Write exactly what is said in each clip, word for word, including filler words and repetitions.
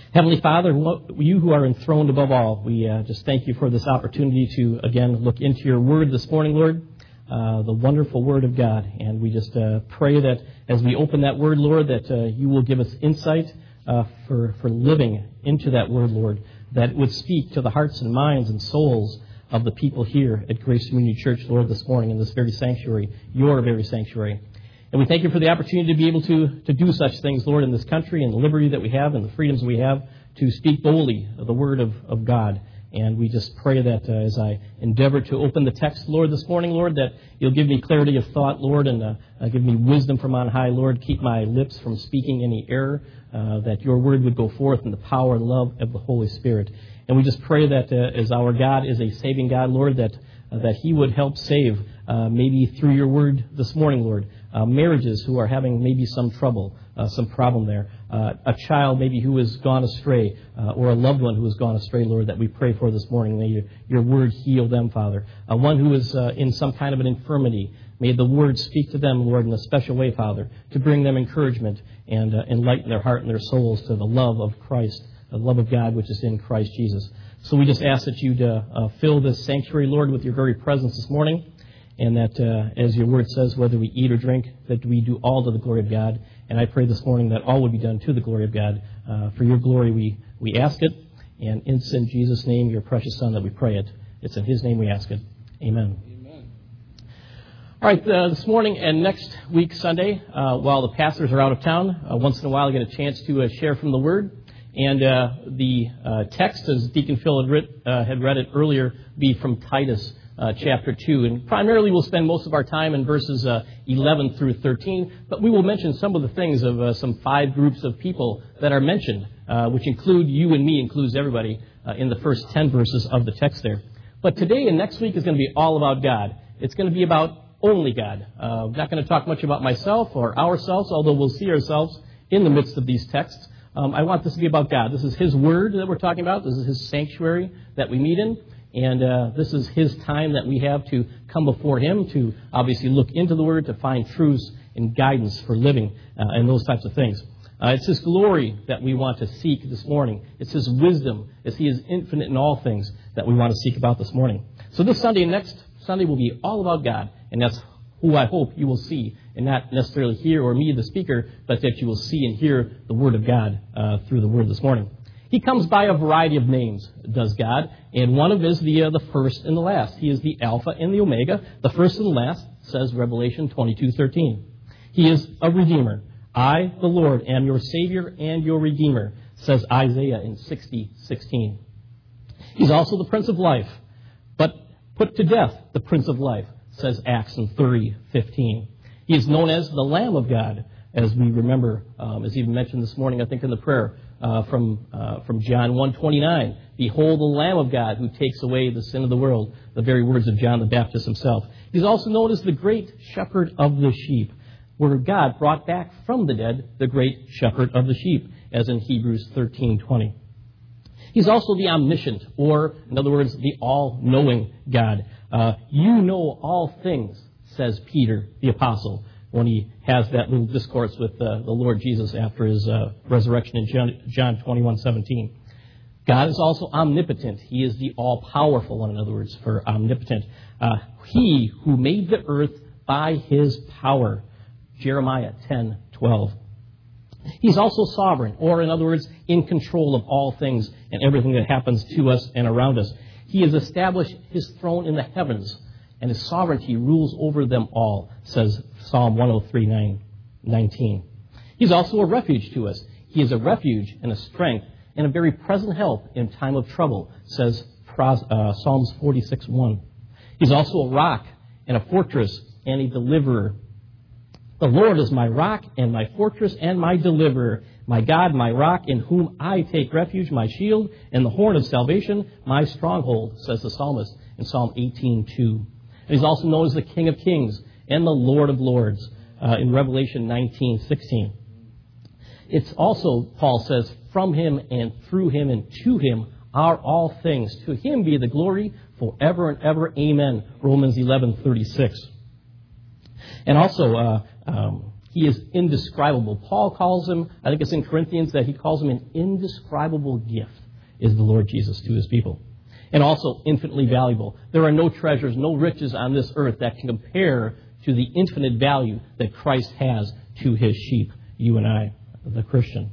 Heavenly Father, you who are enthroned above all, we uh, just thank you for this opportunity to, again, look into your word this morning, Lord, uh, the wonderful word of God. And we just uh, pray that as we open that word, Lord, that uh, you will give us insight uh, for, for living into that word, Lord, that it would speak to the hearts and minds and souls of the people here at Grace Community Church, Lord, this morning in this very sanctuary, your very sanctuary. And we thank you for the opportunity to be able to, to do such things, Lord, in this country and the liberty that we have and the freedoms we have to speak boldly of the word of, of God. And we just pray that uh, as I endeavor to open the text, Lord, this morning, Lord, that you'll give me clarity of thought, Lord, and uh, uh, give me wisdom from on high, Lord. Keep my lips from speaking any error, uh, that your word would go forth in the power and love of the Holy Spirit. And we just pray that uh, as our God is a saving God, Lord, that uh, that he would help save, uh, maybe through your word this morning, Lord, uh, marriages who are having maybe some trouble, uh, some problem there, uh, a child maybe who has gone astray, uh, or a loved one who has gone astray, Lord, that we pray for this morning. May your, your word heal them, Father. Uh, one who is uh, in some kind of an infirmity, may the word speak to them, Lord, in a special way, Father, to bring them encouragement and uh, enlighten their heart and their souls to the love of Christ, the love of God which is in Christ Jesus. So we just ask that you'd uh, uh, fill this sanctuary, Lord, with your very presence this morning, and that, uh, as your word says, whether we eat or drink, that we do all to the glory of God. And I pray this morning that all would be done to the glory of God. Uh, for your glory we, we ask it, and it's in Jesus' name, your precious Son, that we pray it. It's in his name we ask it. Amen. Amen. All right, uh, this morning and next week, Sunday, uh, while the pastors are out of town, uh, once in a while I get a chance to uh, share from the Word. And uh, the uh, text, as Deacon Phil had, writ, uh, had read it earlier, be from Titus uh, chapter two. And primarily we'll spend most of our time in verses uh, eleven through thirteen. But we will mention some of the things of uh, some five groups of people that are mentioned, uh, which include you and me, includes everybody, uh, in the first ten verses of the text there. But today and next week is going to be all about God. It's going to be about only God. Uh, I'm not going to talk much about myself or ourselves, although we'll see ourselves in the midst of these texts. Um, I want this to be about God. This is his word that we're talking about. This is his sanctuary that we meet in. And uh, this is his time that we have to come before him to obviously look into the word, to find truths and guidance for living uh, and those types of things. Uh, it's his glory that we want to seek this morning. It's his wisdom, as he is infinite in all things, that we want to seek about this morning. So this Sunday and next Sunday will be all about God. And that's who I hope you will see, and not necessarily hear or me, the speaker, but that you will see and hear the Word of God uh, through the Word this morning. He comes by a variety of names, does God, and one of them is the, uh, the first and the last. He is the Alpha and the Omega, the first and the last, says Revelation twenty-two thirteen. He is a Redeemer. I, the Lord, am your Savior and your Redeemer, says Isaiah in sixty sixteen. He's also the Prince of Life, but put to death the Prince of Life, says Acts in thirty fifteen. He is known as the Lamb of God, as we remember, um, as even mentioned this morning, I think, in the prayer uh, from uh, from John one twenty-nine. Behold the Lamb of God who takes away the sin of the world, the very words of John the Baptist himself. He's also known as the great shepherd of the sheep, where God brought back from the dead the great shepherd of the sheep, as in Hebrews thirteen twenty. He's also the omniscient, or, in other words, the all-knowing God. Uh, you know all things, says Peter, the apostle, when he has that little discourse with uh, the Lord Jesus after his uh, resurrection in John, John twenty-one seventeen. God is also omnipotent. He is the all-powerful one, in other words, for omnipotent. Uh, he who made the earth by his power, Jeremiah ten twelve. He's also sovereign, or in other words, in control of all things and everything that happens to us and around us. He has established his throne in the heavens, and his sovereignty rules over them all, says Psalm one oh three nineteen. He's also a refuge to us. He is a refuge and a strength and a very present help in time of trouble, says uh, Psalms forty-six one. He's also a rock and a fortress and a deliverer. The Lord is my rock and my fortress and my deliverer, my God, my rock, in whom I take refuge, my shield and the horn of salvation, my stronghold, says the psalmist in Psalm eighteen two. And he's also known as the King of Kings and the Lord of Lords uh, in Revelation nineteen sixteen. It's also, Paul says, from him and through him and to him are all things. To him be the glory forever and ever. Amen. Romans eleven thirty-six. And also, uh, um, He is indescribable. Paul calls him, I think it's in Corinthians, that he calls him an indescribable gift, is the Lord Jesus to his people. And also infinitely valuable. There are no treasures, no riches on this earth that can compare to the infinite value that Christ has to his sheep, you and I, the Christian.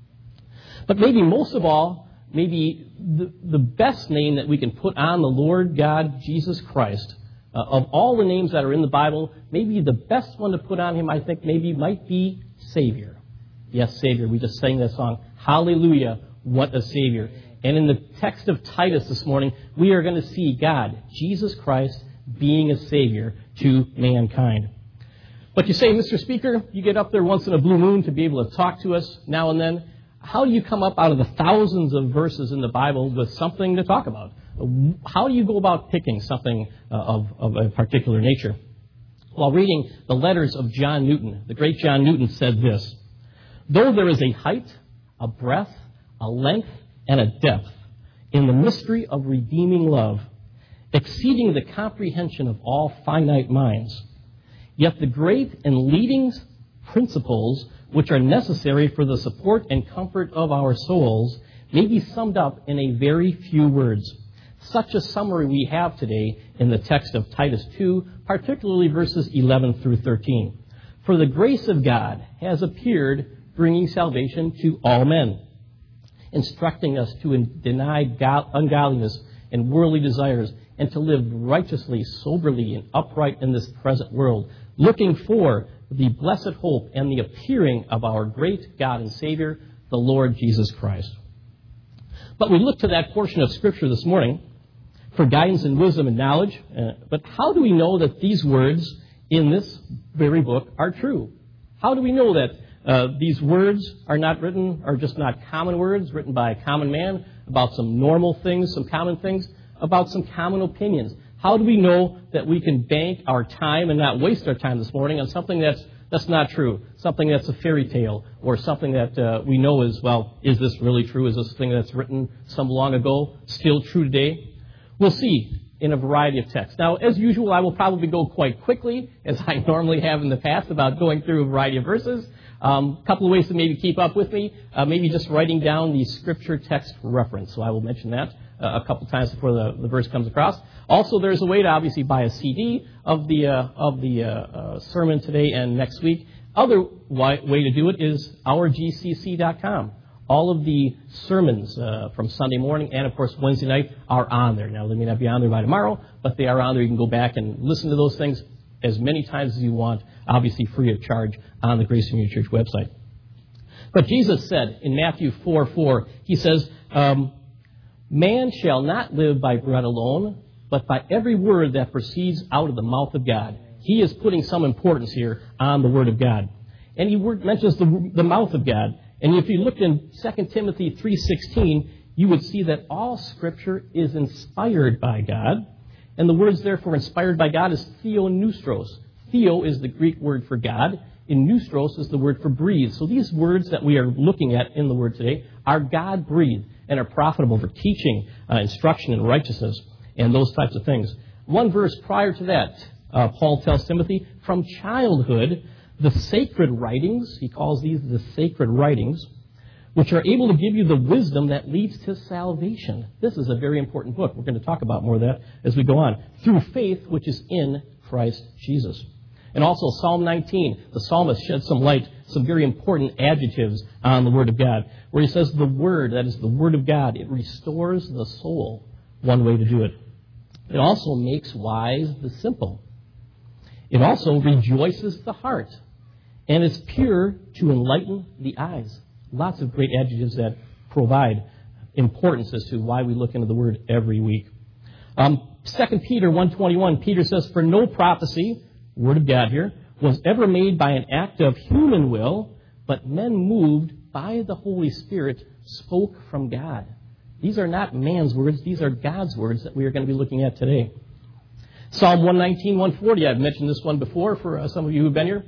But maybe most of all, maybe the, the best name that we can put on the Lord God, Jesus Christ, uh, of all the names that are in the Bible, maybe the best one to put on him, I think, maybe might be Savior. Yes, Savior. We just sang that song. Hallelujah, what a Savior. And in the text of Titus this morning, we are going to see God, Jesus Christ, being a Savior to mankind. But you say, Mister Speaker, you get up there once in a blue moon to be able to talk to us now and then. How do you come up out of the thousands of verses in the Bible with something to talk about? How do you go about picking something uh, of, of a particular nature? While reading the letters of John Newton, the great John Newton said this: though there is a height, a breadth, a length, and a depth in the mystery of redeeming love, exceeding the comprehension of all finite minds, yet the great and leading principles which are necessary for the support and comfort of our souls may be summed up in a very few words. Such a summary we have today in the text of Titus two, particularly verses eleven through thirteen. For the grace of God has appeared, bringing salvation to all men, instructing us to deny ungodliness and worldly desires, and to live righteously, soberly, and upright in this present world, looking for the blessed hope and the appearing of our great God and Savior, the Lord Jesus Christ. But we look to that portion of Scripture this morning for guidance and wisdom and knowledge. Uh, but how do we know that these words in this very book are true? How do we know that uh, these words are not written, are just not common words written by a common man about some normal things, some common things, about some common opinions? How do we know that we can bank our time and not waste our time this morning on something that's that's not true, something that's a fairy tale, or something that uh, we know is, well, is this really true? Is this thing that's written some long ago still true today? We'll see in a variety of texts. Now, as usual, I will probably go quite quickly, as I normally have in the past, about going through a variety of verses. A um, couple of ways to maybe keep up with me, uh, maybe just writing down the scripture text reference. So I will mention that uh, a couple times before the, the verse comes across. Also, there's a way to obviously buy a C D of the uh, of the uh, uh, sermon today and next week. Other way to do it is our G C C dot com. All of the sermons uh, from Sunday morning and, of course, Wednesday night are on there. Now, they may not be on there by tomorrow, but they are on there. You can go back and listen to those things as many times as you want, obviously free of charge, on the Grace Community Church website. But Jesus said in Matthew four four, he says, um, man shall not live by bread alone, but by every word that proceeds out of the mouth of God. He is putting some importance here on the Word of God. And he mentions the, the mouth of God. And if you look in Second Timothy three sixteen, you would see that all Scripture is inspired by God. And the words, therefore, inspired by God is theonoustros. Theo is the Greek word for God, and noustros is the word for breathe. So these words that we are looking at in the Word today are God-breathed and are profitable for teaching, uh, instruction, and righteousness, and those types of things. One verse prior to that, uh, Paul tells Timothy, from childhood, the sacred writings, he calls these the sacred writings, which are able to give you the wisdom that leads to salvation. This is a very important book. We're going to talk about more of that as we go on. Through faith, which is in Christ Jesus. And also Psalm nineteen, the psalmist sheds some light, some very important adjectives on the Word of God, where he says the Word, that is the Word of God, it restores the soul. One way to do it. It also makes wise the simple. It also rejoices the heart. And is pure to enlighten the eyes. Lots of great adjectives that provide importance as to why we look into the Word every week. Um, Second Peter one twenty-one, Peter says, for no prophecy, Word of God here, was ever made by an act of human will, but men moved by the Holy Spirit spoke from God. These are not man's words. These are God's words that we are going to be looking at today. Psalm one nineteen, one forty, I've mentioned this one before for uh, some of you who've been here.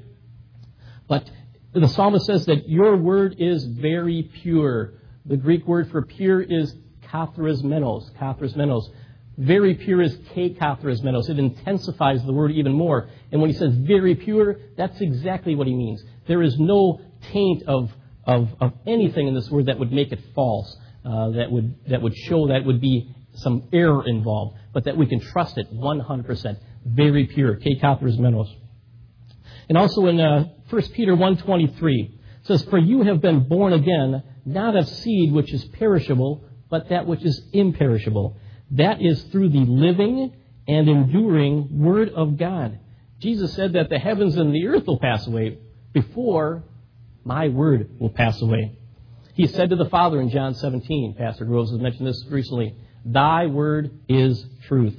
But the psalmist says that your word is very pure. The Greek word for pure is katharismenos. Katharismenos. Very pure is ke katharismenos. It intensifies the word even more. And when he says very pure, that's exactly what he means. There is no taint of, of, of anything in this word that would make it false, uh, that would that would show that would be some error involved, but that we can trust it one hundred percent. Very pure. K. Copperas Menos. And also in uh, First Peter one twenty-three, it says, "For you have been born again, not of seed which is perishable, but that which is imperishable. That is through the living and enduring Word of God." Jesus said that the heavens and the earth will pass away before my word will pass away. He said to the Father in John seventeen, Pastor Groves has mentioned this recently, "Thy word is truth."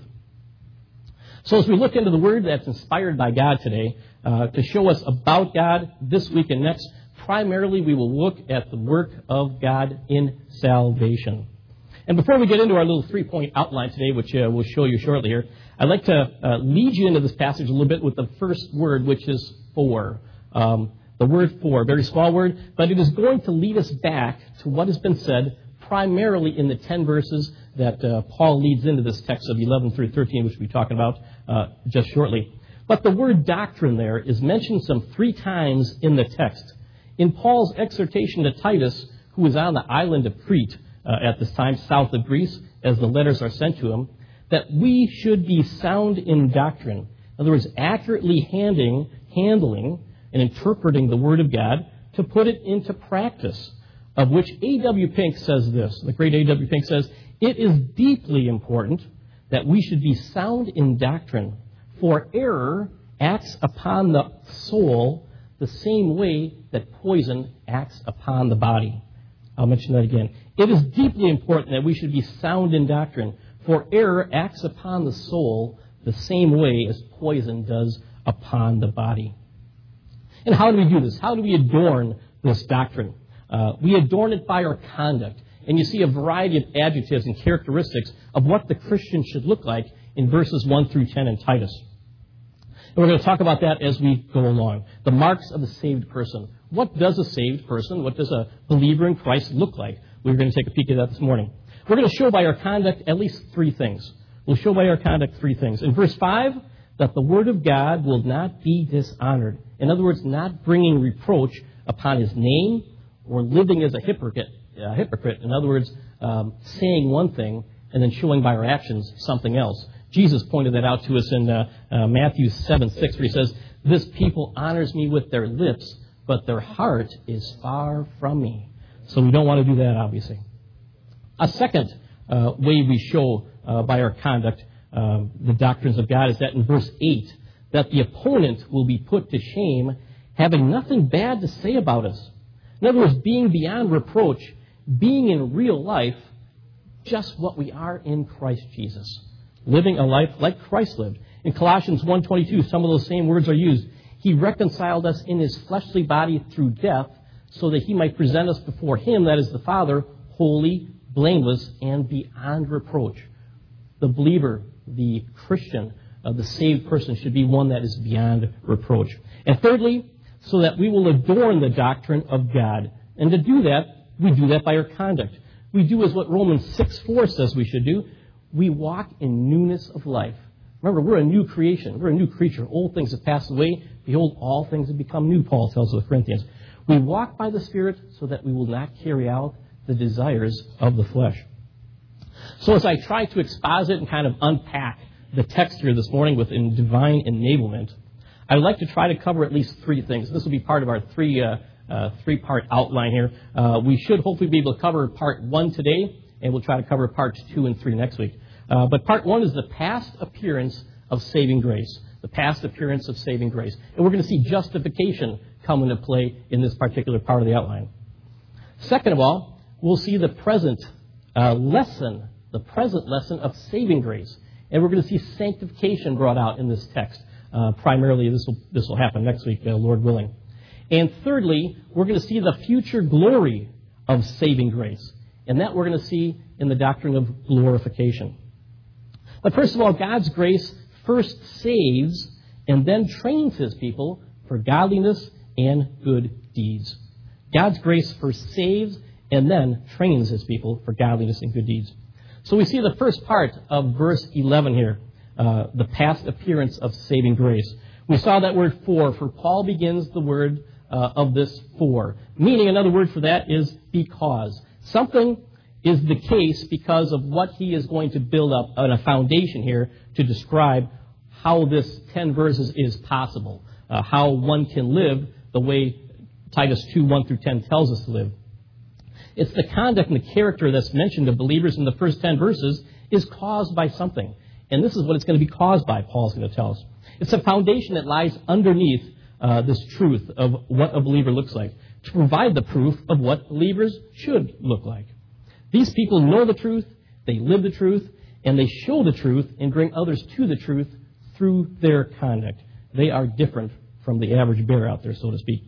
So as we look into the word that's inspired by God today, uh, to show us about God this week and next, primarily we will look at the work of God in salvation. And before we get into our little three-point outline today, which uh, we'll show you shortly here, I'd like to uh, lead you into this passage a little bit with the first word, which is for. Um, the word for, very small word, but it is going to lead us back to what has been said primarily in the ten verses that uh, Paul leads into this text of eleven through thirteen, which we'll be talking about uh, just shortly. But the word doctrine there is mentioned some three times in the text. In Paul's exhortation to Titus, who was on the island of Crete uh, at this time, south of Greece, as the letters are sent to him, that we should be sound in doctrine. In other words, accurately handing, handling and interpreting the Word of God to put it into practice, of which A W Pink says this. The great A W Pink says, "It is deeply important that we should be sound in doctrine, for error acts upon the soul the same way that poison acts upon the body." I'll mention that again. It is deeply important that we should be sound in doctrine, for error acts upon the soul the same way as poison does upon the body. And how do we do this? How do we adorn this doctrine? Uh, we adorn it by our conduct. And you see a variety of adjectives and characteristics of what the Christian should look like in verses one through ten in Titus. And we're going to talk about that as we go along. The marks of a saved person. What does a saved person, what does a believer in Christ look like? We're going to take a peek at that this morning. We're going to show by our conduct at least three things. We'll show by our conduct three things. In verse five, that the Word of God will not be dishonored. In other words, not bringing reproach upon His name or living as a hypocrite. A hypocrite. In other words, um, saying one thing and then showing by our actions something else. Jesus pointed that out to us in uh, uh, Matthew seven six, where He says, "This people honors me with their lips, but their heart is far from me." So we don't want to do that, obviously. A second uh, way we show uh, by our conduct um, the doctrines of God is that in verse eight, that the opponent will be put to shame, having nothing bad to say about us. In other words, being beyond reproach, being in real life just what we are in Christ Jesus. Living a life like Christ lived. In Colossians one twenty-two, some of those same words are used. He reconciled us in His fleshly body through death so that He might present us before Him, that is the Father, holy, blameless, and beyond reproach. The believer, the Christian, uh, the saved person should be one that is beyond reproach. And thirdly, so that we will adorn the doctrine of God. And to do that, we do that by our conduct. We do as what Romans six four says we should do. We walk in newness of life. Remember, we're a new creation. We're a new creature. Old things have passed away. Behold, all things have become new, Paul tells the Corinthians. We walk by the Spirit so that we will not carry out the desires of the flesh. So as I try to exposit and kind of unpack the text here this morning with in divine enablement, I'd like to try to cover at least three things. This will be part of our three, uh, uh, three-part outline here. Uh, we should hopefully be able to cover part one today, and we'll try to cover parts two and three next week. Uh, but part one is the past appearance of saving grace. The past appearance of saving grace. And we're going to see justification come into play in this particular part of the outline. Second of all, we'll see the present uh, lesson, the present lesson of saving grace. And we're going to see sanctification brought out in this text. Uh, primarily, this will this will happen next week, uh, Lord willing. And thirdly, we're going to see the future glory of saving grace. And that we're going to see in the doctrine of glorification. But first of all, God's grace first saves and then trains His people for godliness and good deeds. God's grace first saves and then trains His people for godliness and good deeds. So we see the first part of verse eleven here, uh, the past appearance of saving grace. We saw that word for, for Paul begins the word uh, of this for. Meaning, another word for that is because. Something is the case because of what he is going to build up on a foundation here to describe how this ten verses is possible, uh, how one can live the way Titus two, one through ten tells us to live. It's the conduct and the character that's mentioned of believers in the first ten verses is caused by something. And this is what it's going to be caused by, Paul's going to tell us. It's a foundation that lies underneath uh, this truth of what a believer looks like, to provide the proof of what believers should look like. These people know the truth, they live the truth, and they show the truth and bring others to the truth through their conduct. They are different from the average bear out there, so to speak.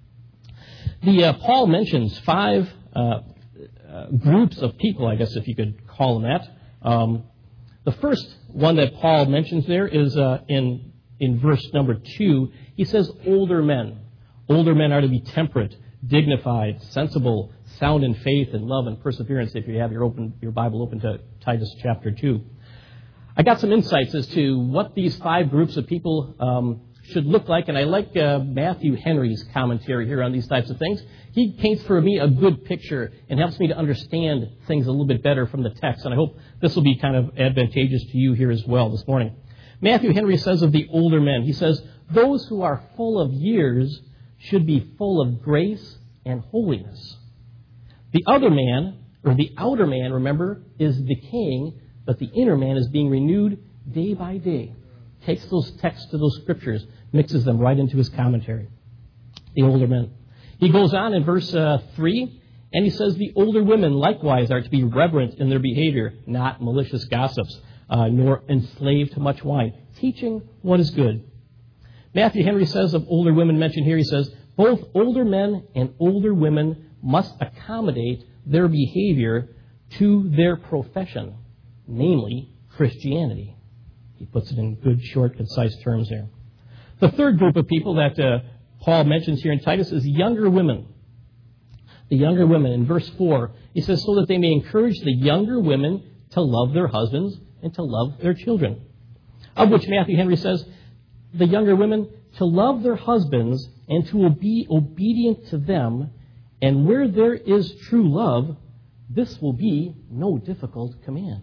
The uh, Paul mentions five uh, uh, groups of people, I guess if you could call them that. Um, the first one that Paul mentions there is uh, in in verse number two. He says older men. Older men are to be temperate, dignified, sensible, sound in faith and love and perseverance, if you have your open your Bible open to Titus chapter two. I got some insights as to what these five groups of people um, should look like, and I like uh, Matthew Henry's commentary here on these types of things. He paints for me a good picture and helps me to understand things a little bit better from the text, and I hope this will be kind of advantageous to you here as well this morning. Matthew Henry says of the older men, he says, those who are full of years should be full of grace and holiness. The other man, or the outer man, remember, is decaying, but the inner man is being renewed day by day. Takes those texts to those scriptures, mixes them right into his commentary. The older men. He goes on in verse uh, three, and he says the older women likewise are to be reverent in their behavior, not malicious gossips, uh, nor enslaved to much wine, teaching what is good. Matthew Henry says of older women mentioned here, he says, both older men and older women must accommodate their behavior to their profession, namely Christianity. He puts it in good, short, concise terms there. The third group of people that uh, Paul mentions here in Titus is younger women. The younger women, in verse four, he says, so that they may encourage the younger women to love their husbands and to love their children. Of which Matthew Henry says, the younger women to love their husbands and to be obedient to them, and where there is true love, this will be no difficult command.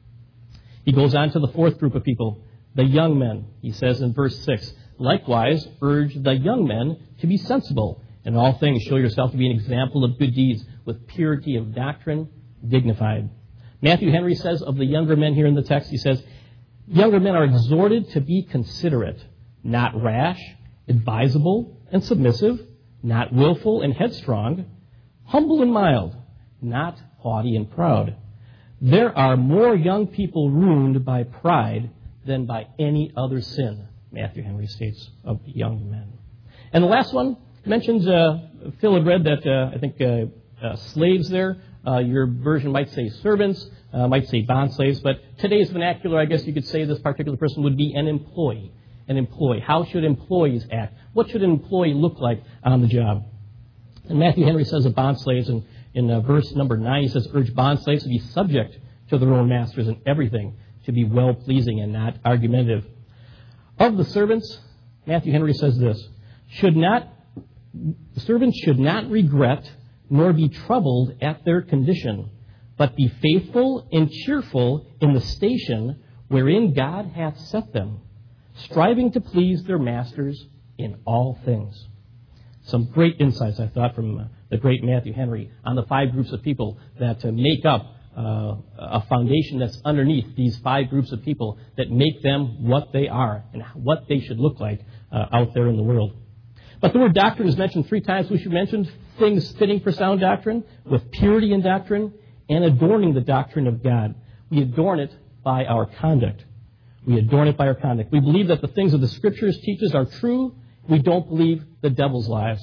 He goes on to the fourth group of people, the young men. He says in verse six, likewise urge the young men to be sensible. In all things show yourself to be an example of good deeds, with purity of doctrine, dignified. Matthew Henry says of the younger men here in the text, he says, younger men are exhorted to be considerate, not rash, advisable and submissive, not willful and headstrong, humble and mild, not haughty and proud. There are more young people ruined by pride than by any other sin, Matthew Henry states of young men. And the last one mentions, uh, Phil had read that, uh, I think, uh, uh, slaves there. Uh, your version might say servants, uh, might say bond slaves, but today's vernacular, I guess you could say this particular person would be an employee. An employee. How should employees act? What should an employee look like on the job? And Matthew Henry says of bond slaves, and in uh, verse number nine, he says, urge bond slaves to be subject to their own masters in everything, to be well-pleasing and not argumentative. Of the servants, Matthew Henry says this, should not, servants should not regret nor be troubled at their condition, but be faithful and cheerful in the station wherein God hath set them, striving to please their masters in all things. Some great insights, I thought, from uh, the great Matthew Henry on the five groups of people that uh, make up uh, a foundation that's underneath these five groups of people that make them what they are and what they should look like uh, out there in the world. But the word doctrine is mentioned three times. We should mention things fitting for sound doctrine, with purity in doctrine, and adorning the doctrine of God. We adorn it by our conduct. We adorn it by our conduct. We believe that the things of the Scriptures teaches are true. We don't believe the devil's lies.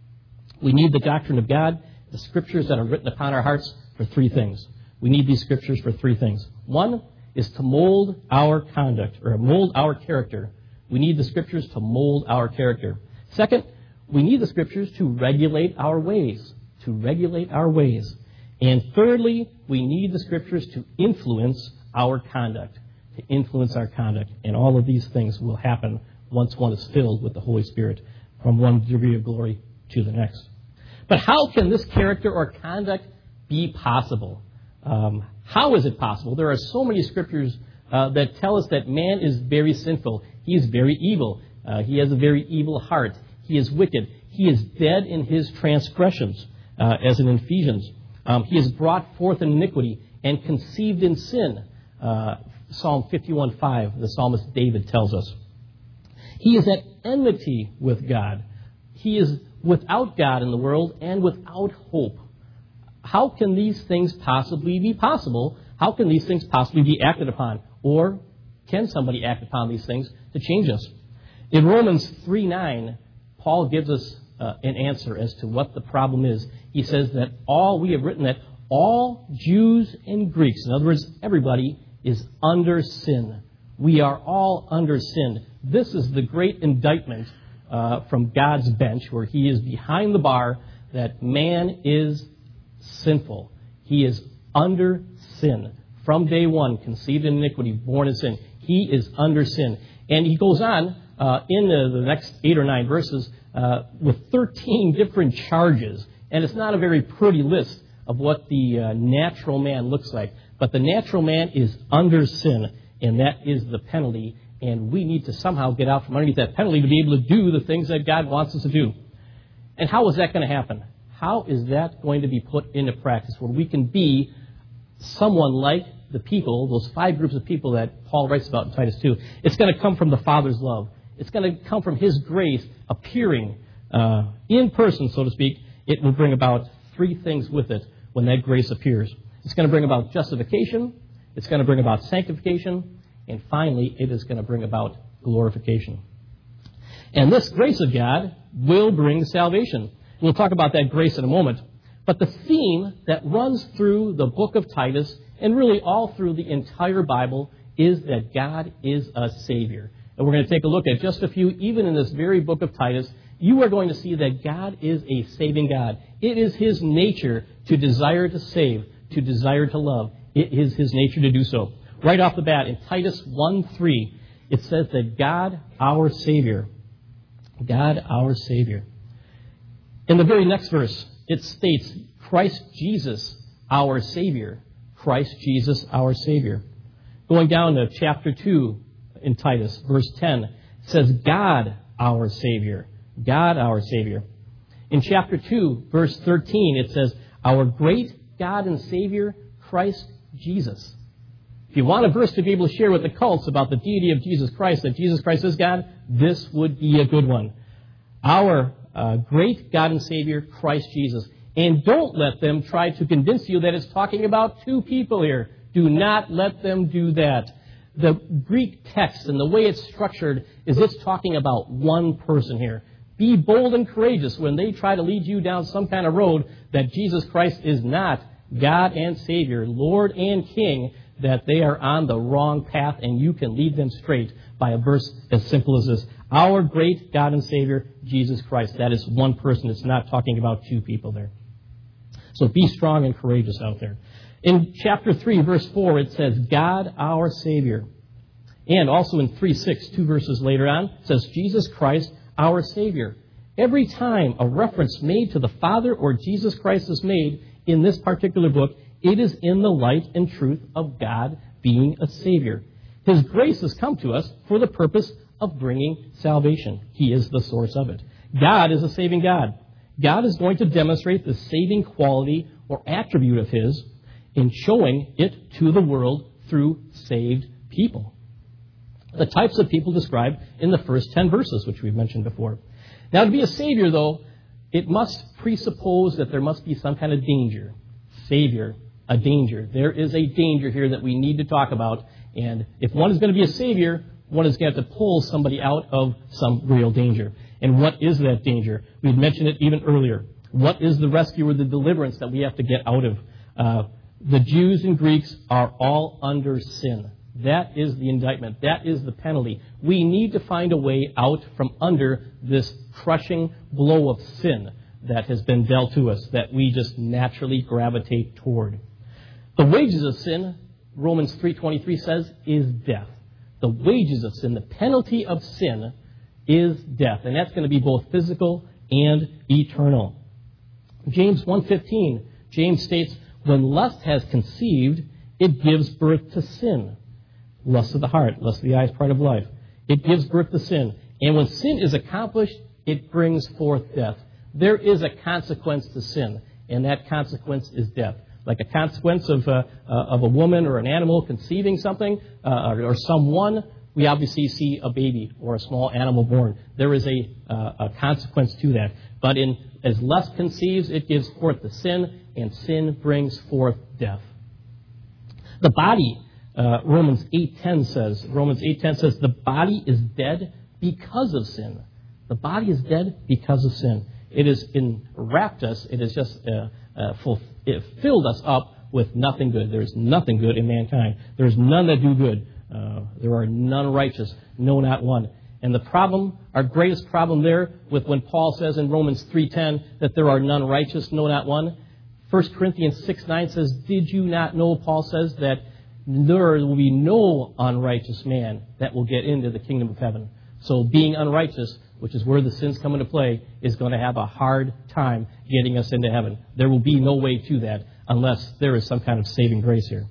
We need the doctrine of God, the Scriptures that are written upon our hearts, for three things. We need these Scriptures for three things. One is to mold our conduct, or mold our character. We need the Scriptures to mold our character. Second, we need the Scriptures to regulate our ways, to regulate our ways. And thirdly, we need the Scriptures to influence our conduct, to influence our conduct. And all of these things will happen once one is filled with the Holy Spirit from one degree of glory to the next. But how can this character or conduct be possible? Um, how is it possible? There are so many scriptures uh, that tell us that man is very sinful. He is very evil. Uh, he has a very evil heart. He is wicked. He is dead in his transgressions, uh, as in Ephesians. Um, he is brought forth in iniquity and conceived in sin. Uh, Psalm fifty-one five, the psalmist David tells us. He is at enmity with God. He is without God in the world and without hope. How can these things possibly be possible? How can these things possibly be acted upon? Or can somebody act upon these things to change us? In Romans three nine, Paul gives us uh, an answer as to what the problem is. He says that all, we have written that all Jews and Greeks, in other words, everybody, is under sin. We are all under sin. This is the great indictment uh, from God's bench, where he is behind the bar, that man is sinful. He is under sin. From day one, conceived in iniquity, born in sin. He is under sin. And he goes on uh, in the, the next eight or nine verses uh, with thirteen different charges. And it's not a very pretty list of what the uh, natural man looks like. But the natural man is under sin, and that is the penalty. And we need to somehow get out from underneath that penalty to be able to do the things that God wants us to do. And how is that going to happen? How is that going to be put into practice where we can be someone like the people, those five groups of people that Paul writes about in Titus two? It's going to come from the Father's love. It's going to come from his grace appearing uh, in person, so to speak. It will bring about three things with it when that grace appears. It's going to bring about justification. It's going to bring about sanctification. And finally, it is going to bring about glorification. And this grace of God will bring salvation. We'll talk about that grace in a moment. But the theme that runs through the book of Titus, and really all through the entire Bible, is that God is a Savior. And we're going to take a look at just a few, even in this very book of Titus. You are going to see that God is a saving God. It is his nature to desire to save, to desire to love. It is his nature to do so. Right off the bat, in Titus one three, it says that God, our Savior, God, our Savior. In the very next verse, it states, Christ Jesus, our Savior. Christ Jesus, our Savior. Going down to chapter two in Titus, verse ten, it says, God, our Savior. God, our Savior. In chapter two, verse thirteen, it says, our great God and Savior, Christ Jesus. If you want a verse to be able to share with the cults about the deity of Jesus Christ, that Jesus Christ is God, this would be a good one. Our uh, great God and Savior, Christ Jesus. And don't let them try to convince you that it's talking about two people here. Do not let them do that. The Greek text and the way it's structured is it's talking about one person here. Be bold and courageous when they try to lead you down some kind of road that Jesus Christ is not God and Savior, Lord and King, that they are on the wrong path, and you can lead them straight by a verse as simple as this. Our great God and Savior, Jesus Christ. That is one person. It's not talking about two people there. So be strong and courageous out there. In chapter three, verse four, it says, God, our Savior. And also in three six, two verses later on, it says, Jesus Christ, our Savior. Every time a reference made to the Father or Jesus Christ is made in this particular book, it is in the light and truth of God being a Savior. His grace has come to us for the purpose of bringing salvation. He is the source of it. God is a saving God. God is going to demonstrate the saving quality or attribute of his in showing it to the world through saved people. The types of people described in the first ten verses, which we've mentioned before. Now, to be a Savior, though, it must presuppose that there must be some kind of danger. Savior, a danger. There is a danger here that we need to talk about. And if one is going to be a Savior, one is going to have to pull somebody out of some real danger. And what is that danger? We've mentioned it even earlier. What is the rescue or the deliverance that we have to get out of? Uh, the Jews and Greeks are all under sin. That is the indictment. That is the penalty. We need to find a way out from under this crushing blow of sin that has been dealt to us, that we just naturally gravitate toward. The wages of sin, Romans three twenty-three says, is death. The wages of sin, the penalty of sin, is death. And that's going to be both physical and eternal. James one fifteen, James states, when lust has conceived, it gives birth to sin. Lust of the heart, lust of the eyes, pride of life. It gives birth to sin. And when sin is accomplished, it brings forth death. There is a consequence to sin, and that consequence is death. Like a consequence of, uh, uh, of a woman or an animal conceiving something, uh, or, or someone, we obviously see a baby or a small animal born. There is a, uh, a consequence to that. But in as lust conceives, it gives forth the sin, and sin brings forth death. The body, uh, Romans eight ten says, Romans eight ten says, the body is dead because of sin. The body is dead because of sin. It has enwrapped us. It has just uh, uh, full, it filled us up with nothing good. There is nothing good in mankind. There is none that do good. Uh, there are none righteous, no, not one. And the problem, our greatest problem there with when Paul says in Romans three ten that there are none righteous, no, not one, First Corinthians six nine says, did you not know, Paul says, that there will be no unrighteous man that will get into the kingdom of heaven. So being unrighteous, which is where the sins come into play, is going to have a hard time getting us into heaven. There will be no way to that unless there is some kind of saving grace here.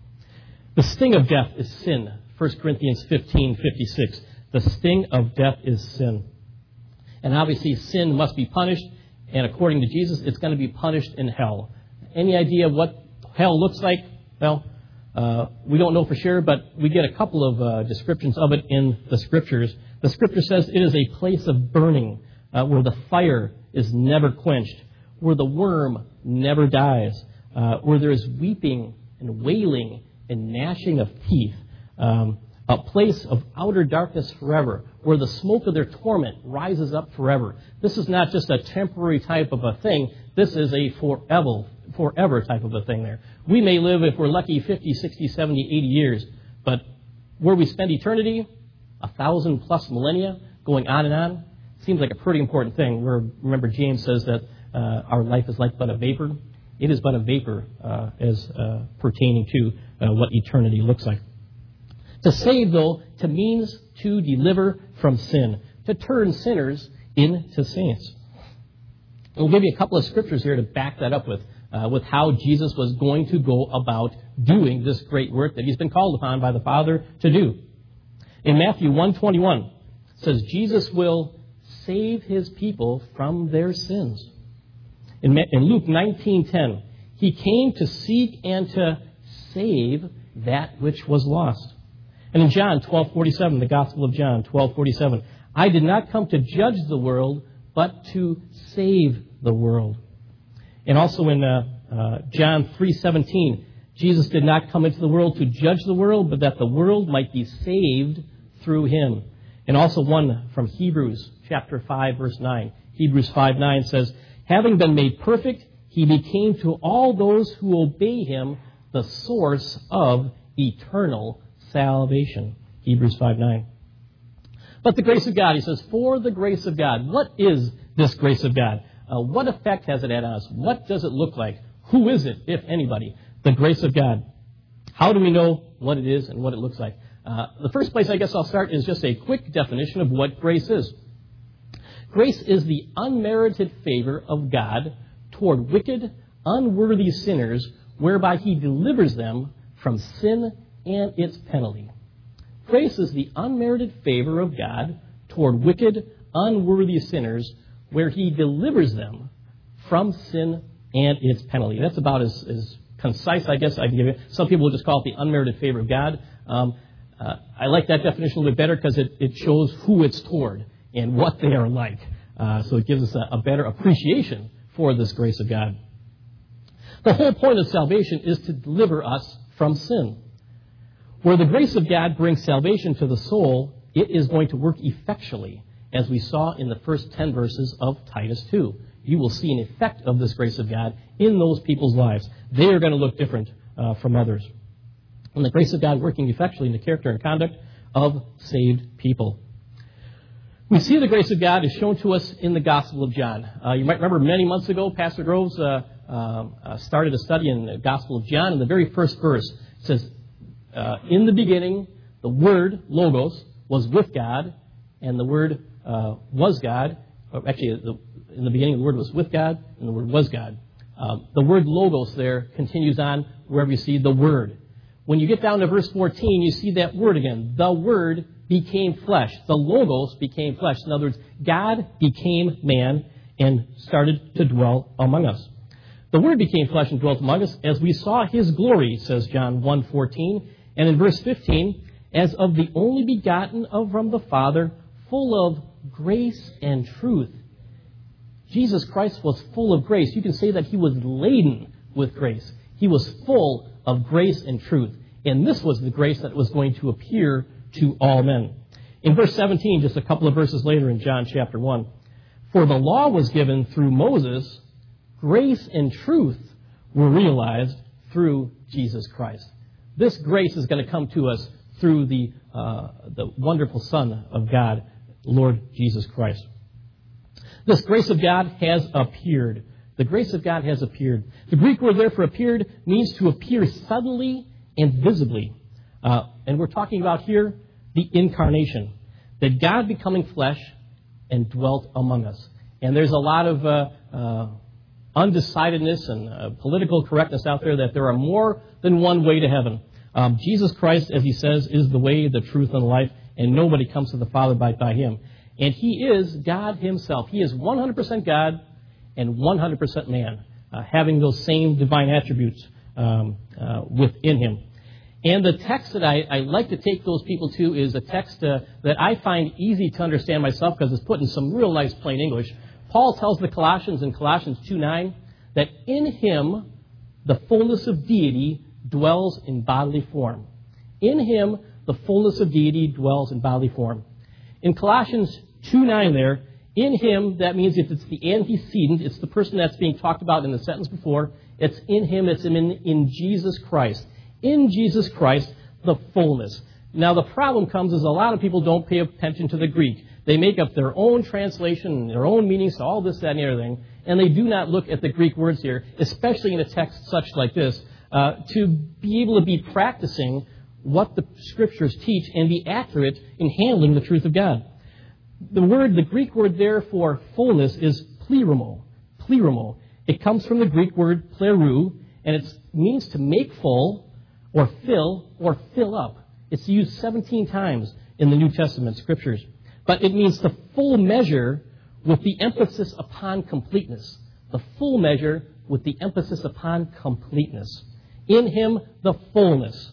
The sting of death is sin. First Corinthians fifteen fifty-six. The sting of death is sin. And obviously sin must be punished, and according to Jesus, it's going to be punished in hell. Any idea what hell looks like? Well, uh, we don't know for sure, but we get a couple of uh, descriptions of it in the Scriptures. The Scripture says it is a place of burning, uh, where the fire is never quenched, where the worm never dies, uh, where there is weeping and wailing and gnashing of teeth, um, a place of outer darkness forever, where the smoke of their torment rises up forever. This is not just a temporary type of a thing. This is a forever, forever type of a thing there. We may live, if we're lucky, fifty, sixty, seventy, eighty years, but where we spend eternity, a thousand plus millennia, going on and on, seems like a pretty important thing. Where, remember, James says that uh, our life is like but a vapor. It is but a vapor uh, as uh, pertaining to uh, what eternity looks like. To save, though, to means to deliver from sin, to turn sinners into saints. We'll give you a couple of scriptures here to back that up with, uh, with how Jesus was going to go about doing this great work that he's been called upon by the Father to do. In Matthew one twenty-one, it says, Jesus will save his people from their sins. In, in Luke nineteen ten, he came to seek and to save that which was lost. And in John twelve forty-seven, the Gospel of John twelve forty-seven, I did not come to judge the world, but to save the world. And also in uh, uh, John three seventeen, Jesus did not come into the world to judge the world, but that the world might be saved through him. And also one from Hebrews chapter five, verse nine. Hebrews five nine says, having been made perfect, he became to all those who obey him the source of eternal salvation. Hebrews five nine. But the grace of God, he says, for the grace of God. What is this grace of God? Uh, what effect has it had on us? What does it look like? Who is it, if anybody? The grace of God. How do we know what it is and what it looks like? Uh, the first place I guess I'll start is just a quick definition of what grace is. Grace is the unmerited favor of God toward wicked, unworthy sinners, whereby he delivers them from sin and its penalty. Grace is the unmerited favor of God toward wicked, unworthy sinners, where he delivers them from sin and its penalty. That's about as, as concise, I guess, I can give you. Some people will just call it the unmerited favor of God. Um, uh, I like that definition a little bit better because it, it shows who it's toward and what they are like. Uh, so it gives us a, a better appreciation for this grace of God. The whole point of salvation is to deliver us from sin. Where the grace of God brings salvation to the soul, it is going to work effectually, as we saw in the first ten verses of Titus two. You will see an effect of this grace of God in those people's lives. They are going to look different uh, from others. And the grace of God working effectually in the character and conduct of saved people. We see the grace of God is shown to us in the Gospel of John. Uh, you might remember many months ago, Pastor Groves uh, uh, started a study in the Gospel of John. In the very first verse, it says, Uh, in the beginning, the Word, Logos, was with God, and the Word uh, was God. Or actually, the, in the beginning the Word was with God, and the Word was God. Um, the word logos there continues on wherever you see the Word. When you get down to verse fourteen, you see that word again. The Word became flesh. The logos became flesh. In other words, God became man and started to dwell among us. The Word became flesh and dwelt among us as we saw His glory, says John one fourteen. And in verse fifteen, as of the only begotten of from the Father, full of grace and truth. Jesus Christ was full of grace. You can say that He was laden with grace. He was full of grace and truth. And this was the grace that was going to appear to all men. In verse seventeen, just a couple of verses later in John chapter one, for the law was given through Moses, grace and truth were realized through Jesus Christ. This grace is going to come to us through the uh, the wonderful Son of God, Lord Jesus Christ. This grace of God has appeared. The grace of God has appeared. The Greek word there for appeared means to appear suddenly and visibly. Uh, and we're talking about here the incarnation, that God becoming flesh and dwelt among us. And there's a lot of uh, uh, undecidedness and uh, political correctness out there that there are more than one way to heaven. Um, Jesus Christ, as He says, is the way, the truth, and the life, and nobody comes to the Father but by Him. And He is God Himself. He is one hundred percent God and one hundred percent man, uh, having those same divine attributes um, uh, within Him. And the text that I, I like to take those people to is a text uh, that I find easy to understand myself because it's put in some real nice plain English. Paul tells the Colossians in Colossians two nine that in Him the fullness of deity dwells in bodily form. In Him the fullness of deity dwells in bodily form. In Colossians two nine there, in Him, that means if it's the antecedent, it's the person that's being talked about in the sentence before, it's in Him, it's in, in Jesus Christ. In Jesus Christ, the fullness. Now, the problem comes is a lot of people don't pay attention to the Greek. They make up their own translation and their own meanings to all this, that, and everything, and they do not look at the Greek words here, especially in a text such like this, uh, to be able to be practicing what the Scriptures teach and be accurate in handling the truth of God. The word, the Greek word there for fullness is pleroma. Pleroma. It comes from the Greek word pleru, and it means to make full, or fill, or fill up. It's used seventeen times in the New Testament Scriptures. But it means the full measure with the emphasis upon completeness. The full measure with the emphasis upon completeness. In Him, the fullness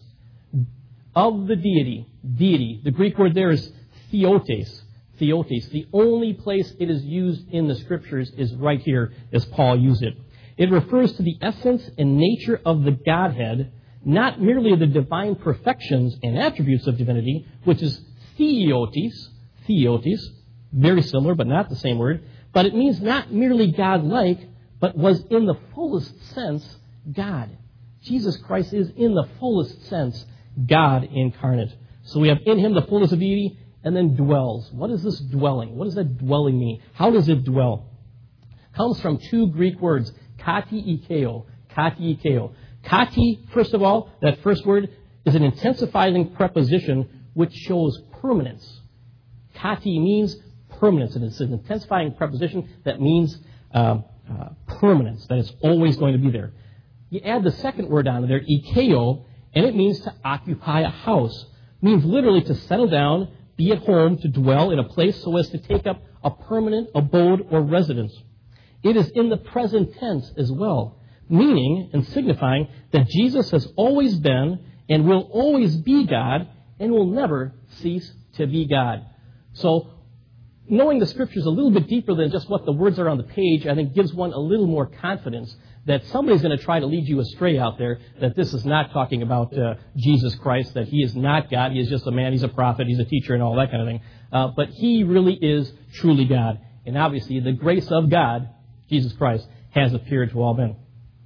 of the deity. Deity. The Greek word there is theotes. Theotes. The only place it is used in the Scriptures is right here as Paul used it. It refers to the essence and nature of the Godhead, not merely the divine perfections and attributes of divinity, which is theotes, theotes, very similar but not the same word, but it means not merely God-like, but was in the fullest sense God. Jesus Christ is in the fullest sense God incarnate. So we have in Him the fullness of deity, and then dwells. What is this dwelling? What does that dwelling mean? How does it dwell? It comes from two Greek words, kati ikeo, kati ikeo. Kati, first of all, that first word is an intensifying preposition which shows permanence. Kati means permanence, and it's an intensifying preposition that means uh, uh, permanence, that it's always going to be there. You add the second word on there, ikeo, and it means to occupy a house. It means literally to settle down, be at home, to dwell in a place so as to take up a permanent abode or residence. It is in the present tense as well, meaning and signifying that Jesus has always been and will always be God and will never cease to be God. So, knowing the Scriptures a little bit deeper than just what the words are on the page, I think gives one a little more confidence that somebody's going to try to lead you astray out there, that this is not talking about uh, Jesus Christ, that He is not God, He is just a man, He's a prophet, He's a teacher, and all that kind of thing. Uh, but He really is truly God. And obviously, the grace of God, Jesus Christ, has appeared to all men.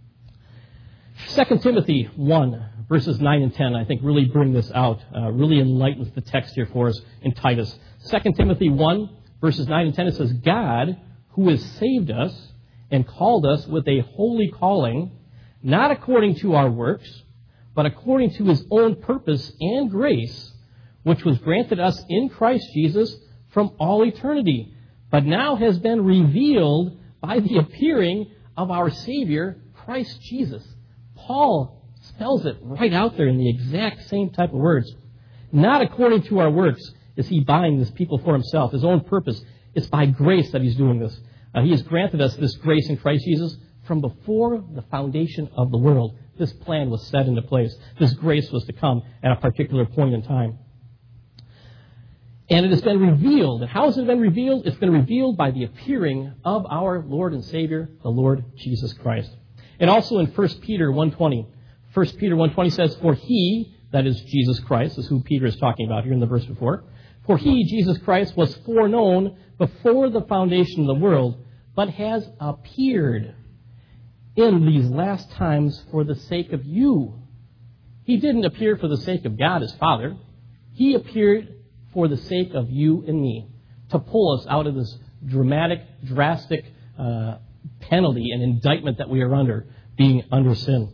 Second Timothy one, verses nine and ten, I think really bring this out, uh, really enlightens the text here for us in Titus. Second Timothy one, verses nine and ten, it says, God, who has saved us and called us with a holy calling, not according to our works, but according to His own purpose and grace, which was granted us in Christ Jesus from all eternity, but now has been revealed by the appearing of our Savior, Christ Jesus. Paul spells it right out there in the exact same type of words. Not according to our works is he buying this people for himself, his own purpose. It's by grace that he's doing this. Uh, he has granted us this grace in Christ Jesus from before the foundation of the world. This plan was set into place. This grace was to come at a particular point in time. And it has been revealed. And how has it been revealed? It's been revealed by the appearing of our Lord and Savior, the Lord Jesus Christ. And also in First Peter one twenty. First Peter one twenty says, for he, that is Jesus Christ, is who Peter is talking about here in the verse before. For he, Jesus Christ, was foreknown before the foundation of the world, but has appeared in these last times for the sake of you. He didn't appear for the sake of God, his Father. He appeared for the sake of you and me, to pull us out of this dramatic, drastic uh, penalty and indictment that we are under, being under sin.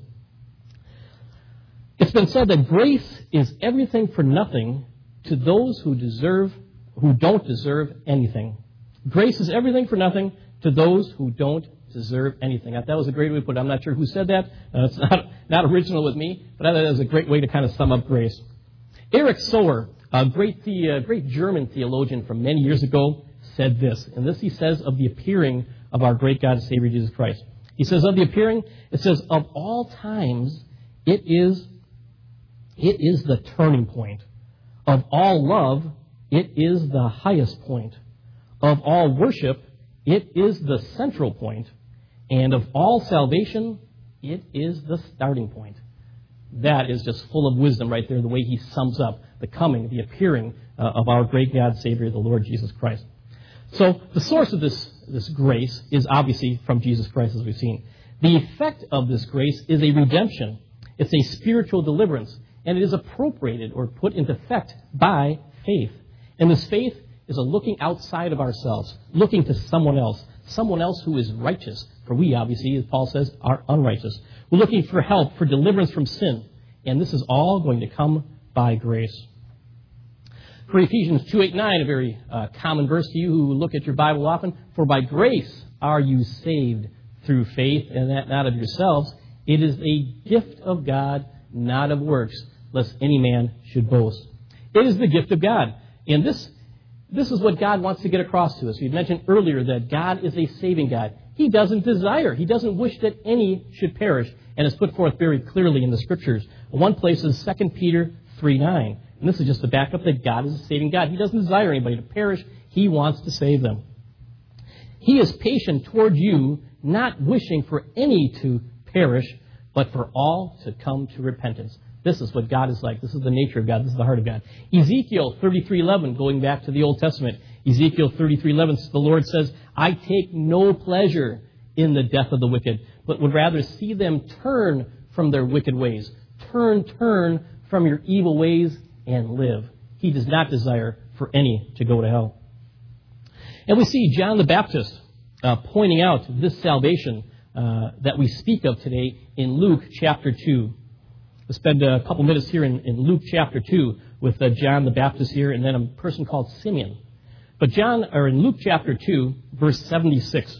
It's been said that grace is everything for nothing to those who deserve, who don't deserve anything. Grace is everything for nothing to those who don't deserve anything. That was a great way to put it. I'm not sure who said that. Uh, it's not, not original with me, but I thought that was a great way to kind of sum up grace. Erich Sower, a great, the, uh, great German theologian from many years ago, said this. And this he says of the appearing of our great God and Savior Jesus Christ. He says of the appearing, it says, of all times, it is, it is the turning point. Of all love, it is the highest point. Of all worship, it is the central point. And of all salvation, it is the starting point. That is just full of wisdom right there, the way he sums up the coming, the appearing uh, of our great God, Savior, the Lord Jesus Christ. So the source of this, this grace is obviously from Jesus Christ, as we've seen. The effect of this grace is a redemption. It's a spiritual deliverance. And it is appropriated or put into effect by faith. And this faith is a looking outside of ourselves, looking to someone else, someone else who is righteous. For we, obviously, as Paul says, are unrighteous. We're looking for help, for deliverance from sin. And this is all going to come by grace. For Ephesians two eight nine, a very uh, common verse to you who look at your Bible often, for by grace are you saved through faith, and that not of yourselves. It is a gift of God, not of works, lest any man should boast. It is the gift of God. And this, this is what God wants to get across to us. We mentioned earlier that God is a saving God. He doesn't desire, he doesn't wish that any should perish, and it's put forth very clearly in the Scriptures. One place is Second Peter three nine. And this is just to back up that God is a saving God. He doesn't desire anybody to perish. He wants to save them. He is patient toward you, not wishing for any to perish, but for all to come to repentance. This is what God is like. This is the nature of God. This is the heart of God. Ezekiel thirty-three eleven, going back to the Old Testament. Ezekiel thirty-three eleven, the Lord says, I take no pleasure in the death of the wicked, but would rather see them turn from their wicked ways. Turn, turn from your evil ways and live. He does not desire for any to go to hell. And we see John the Baptist uh, pointing out this salvation uh, that we speak of today in Luke chapter two. We'll spend a couple minutes here in, in Luke chapter two with uh, John the Baptist here, and then a person called Simeon. But John, or in Luke chapter two, verse seventy-six.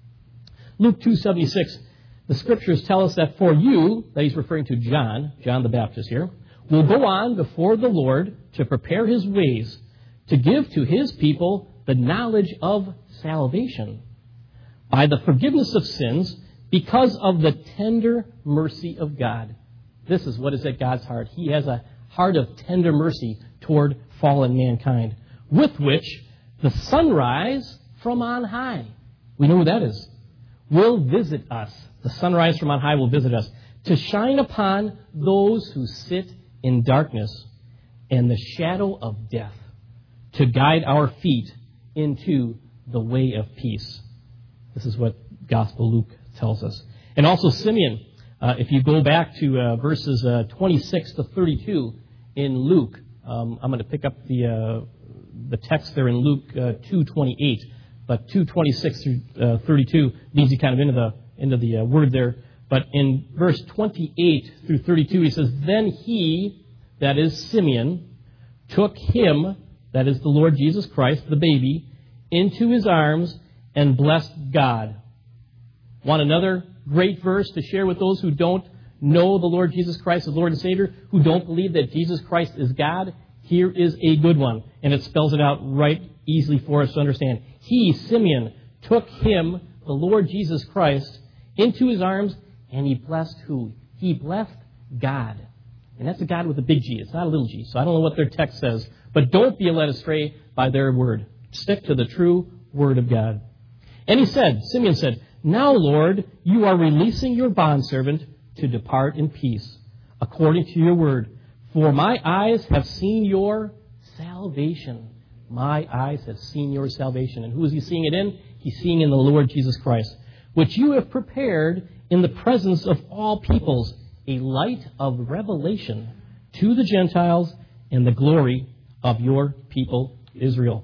Luke two seventy-six, the Scriptures tell us that for you, that he's referring to John, John the Baptist here, will go on before the Lord to prepare his ways, to give to his people the knowledge of salvation by the forgiveness of sins because of the tender mercy of God. This is what is at God's heart. He has a heart of tender mercy toward fallen mankind, with which the sunrise from on high, we know who that is, will visit us. The sunrise from on high will visit us to shine upon those who sit in darkness and the shadow of death, to guide our feet into the way of peace. This is what Gospel Luke tells us. And also Simeon, uh, if you go back to uh, verses uh, twenty-six to thirty-two in Luke, um, I'm going to pick up the uh, the text there in Luke uh, two twenty-eight, but two twenty-six through uh, thirty-two leads you kind of into the into the uh, word there. But in verse twenty-eight through thirty-two, he says, then he, that is Simeon, took him, that is the Lord Jesus Christ, the baby, into his arms and blessed God. Want another great verse to share with those who don't know the Lord Jesus Christ as Lord and Savior, who don't believe that Jesus Christ is God? Here is a good one, and it spells it out right easily for us to understand. He, Simeon, took him, the Lord Jesus Christ, into his arms, and he blessed who? He blessed God. And that's a God with a big G. It's not a little g. So I don't know what their text says. But don't be led astray by their word. Stick to the true word of God. And he said, Simeon said, Now, Lord, you are releasing your bondservant to depart in peace, according to your word. For my eyes have seen your salvation. My eyes have seen your salvation. And who is he seeing it in? He's seeing in the Lord Jesus Christ, which you have prepared in the presence of all peoples, a light of revelation to the Gentiles and the glory of your people Israel.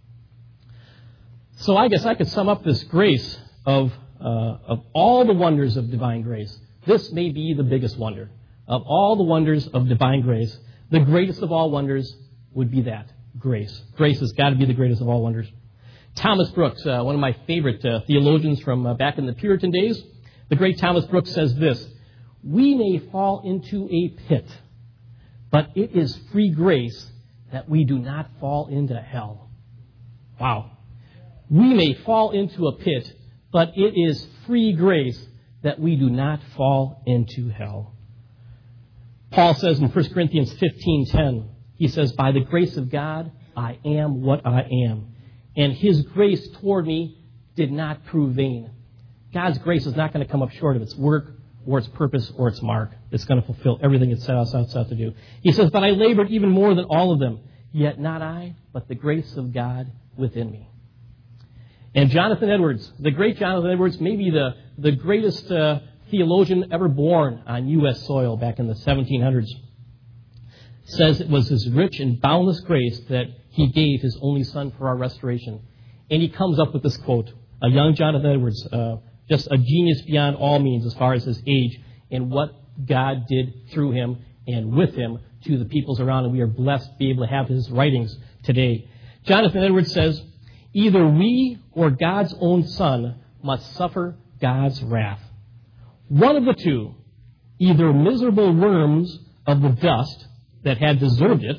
So I guess I could sum up this grace of, uh, of all the wonders of divine grace. This may be the biggest wonder. Of all the wonders of divine grace, the greatest of all wonders would be that, grace. Grace has got to be the greatest of all wonders. Thomas Brooks, uh, one of my favorite uh, theologians from uh, back in the Puritan days, the great Thomas Brooks says this, We may fall into a pit, but it is free grace that we do not fall into hell. Wow. We may fall into a pit, but it is free grace that we do not fall into hell. Paul says in First Corinthians fifteen ten, he says, By the grace of God, I am what I am. And his grace toward me did not prove vain. God's grace is not going to come up short of its work or its purpose or its mark. It's going to fulfill everything it set us out to do. He says, But I labored even more than all of them. Yet not I, but the grace of God within me. And Jonathan Edwards, the great Jonathan Edwards, maybe the, the greatest uh, theologian ever born on U S soil back in the seventeen hundreds, says it was his rich and boundless grace that he gave his only son for our restoration. And he comes up with this quote, a young Jonathan Edwards, uh, just a genius beyond all means as far as his age and what God did through him and with him to the peoples around. And we are blessed to be able to have his writings today. Jonathan Edwards says, Either we or God's own Son must suffer God's wrath. One of the two, either miserable worms of the dust that had deserved it,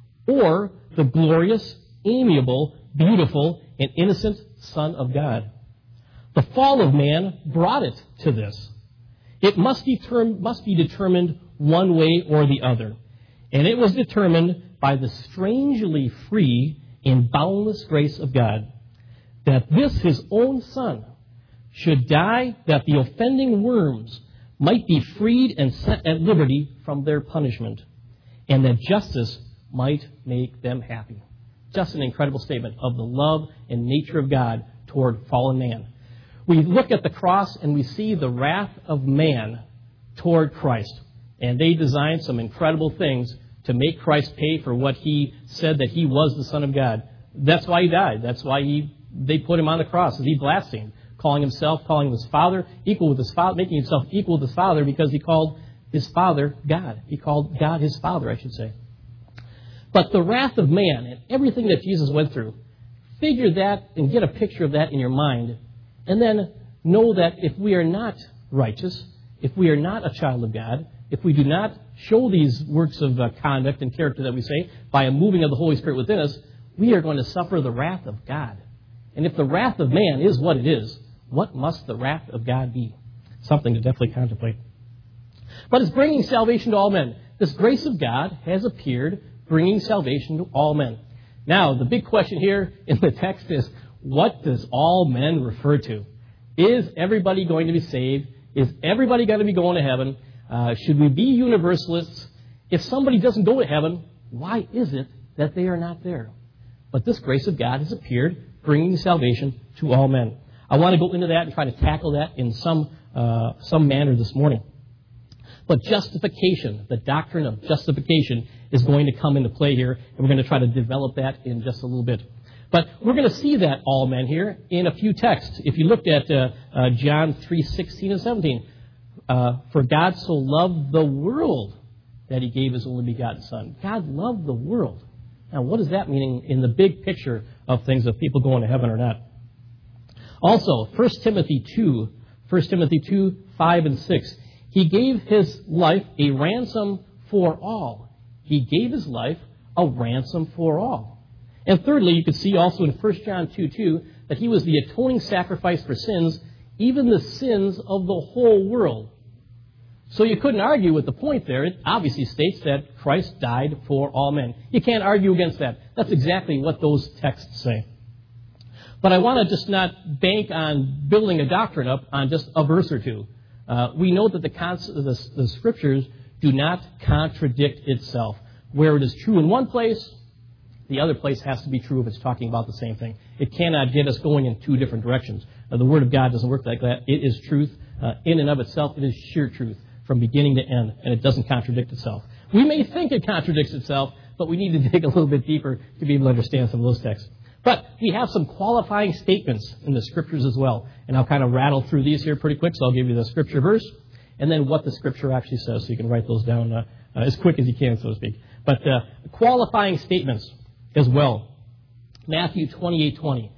or the glorious, amiable, beautiful, and innocent Son of God. The fall of man brought it to this. It must, determ- must be determined one way or the other. And it was determined by the strangely free and boundless grace of God, that this his own Son should die, that the offending worms might be freed and set at liberty from their punishment, and that justice might make them happy. Just an incredible statement of the love and nature of God toward fallen man. We look at the cross and we see the wrath of man toward Christ. And they designed some incredible things to make Christ pay for what he said that he was the Son of God. That's why he died. That's why he they put him on the cross. He blasphemed, calling himself, calling his Father, equal with his Father, making himself equal with his Father because he called his Father God. He called God his Father, I should say. But the wrath of man and everything that Jesus went through, figure that and get a picture of that in your mind, and then know that if we are not righteous, if we are not a child of God, if we do not show these works of uh, conduct and character that we say by a moving of the Holy Spirit within us, we are going to suffer the wrath of God. And if the wrath of man is what it is, what must the wrath of God be? Something to definitely contemplate. But it's bringing salvation to all men. This grace of God has appeared, bringing salvation to all men. Now, the big question here in the text is, what does all men refer to? Is everybody going to be saved? Is everybody going to be going to heaven? Uh, should we be universalists? If somebody doesn't go to heaven, why is it that they are not there? But this grace of God has appeared, bringing salvation to all men. I want to go into that and try to tackle that in some uh, some manner this morning. But justification, the doctrine of justification, is going to come into play here, and we're going to try to develop that in just a little bit. But we're going to see that all men here in a few texts. If you looked at uh, uh, John three sixteen and seventeen, uh, for God so loved the world that he gave his only begotten Son. God loved the world. Now, what does that mean in the big picture of things of people going to heaven or not? Also, First Timothy two, First Timothy two, five, and six. He gave his life a ransom for all. He gave his life a ransom for all. And thirdly, you can see also in First John two, two, that he was the atoning sacrifice for sins, even the sins of the whole world. So you couldn't argue with the point there. It obviously states that Christ died for all men. You can't argue against that. That's exactly what those texts say. But I want to just not bank on building a doctrine up on just a verse or two. Uh, we know that the, cons- the, the Scriptures do not contradict itself. Where it is true in one place, the other place has to be true if it's talking about the same thing. It cannot get us going in two different directions. Uh, the Word of God doesn't work like that. It is truth. Uh, in and of itself, it is sheer truth from beginning to end, and it doesn't contradict itself. We may think it contradicts itself, but we need to dig a little bit deeper to be able to understand some of those texts. But we have some qualifying statements in the Scriptures as well, and I'll kind of rattle through these here pretty quick, so I'll give you the Scripture verse, and then what the Scripture actually says, so you can write those down uh, uh, as quick as you can, so to speak. But uh, qualifying statements as well. Matthew twenty-eight twenty.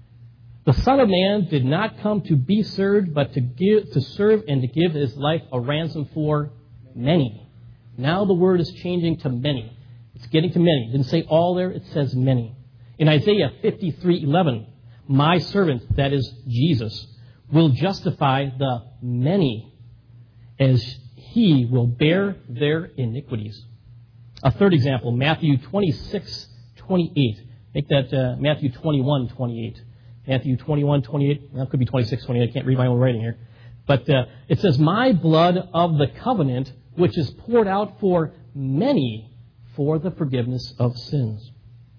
The Son of Man did not come to be served, but to give, to serve and to give his life a ransom for many. Now the word is changing to many. It's getting to many. It didn't say all there, it says many. In Isaiah fifty-three eleven, my servant, that is Jesus, will justify the many as he will bear their iniquities. A third example, Matthew twenty-six twenty-eight. Make that uh, Matthew twenty-one twenty-eight. Matthew twenty-one twenty-eight. Well, it could be twenty-six twenty-eight. I can't read my own writing here. But uh, it says, my blood of the covenant, which is poured out for many for the forgiveness of sins.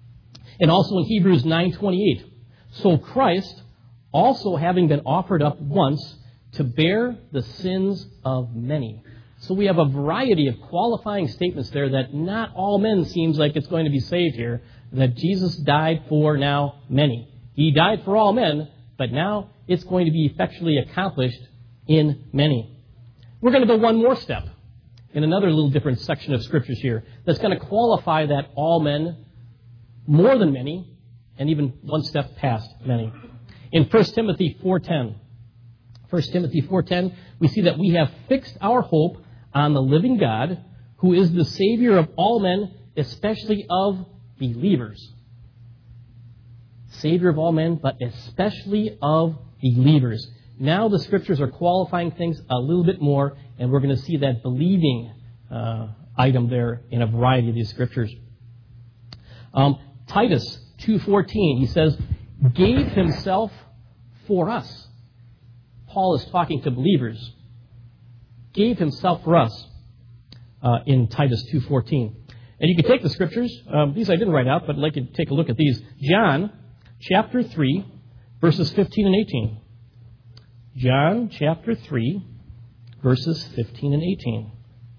And also in Hebrews nine twenty-eight. So Christ, also having been offered up once to bear the sins of many. So we have a variety of qualifying statements there that not all men seems like it's going to be saved here. That Jesus died for now many. He died for all men, but now it's going to be effectually accomplished in many. We're going to go one more step in another little different section of Scriptures here that's going to qualify that all men, more than many, and even one step past many. In First Timothy four ten, First Timothy four ten, we see that we have fixed our hope on the living God, who is the Savior of all men, especially of believers. Savior of all men, but especially of believers. Now the Scriptures are qualifying things a little bit more, and we're going to see that believing uh, item there in a variety of these Scriptures. Um, Titus two fourteen, he says, gave himself for us. Paul is talking to believers. Gave himself for us uh, in Titus two fourteen. And you can take the Scriptures. Um, these I didn't write out, but I'd like you to take a look at these. John chapter three, verses fifteen and eighteen. John chapter three, verses fifteen and eighteen.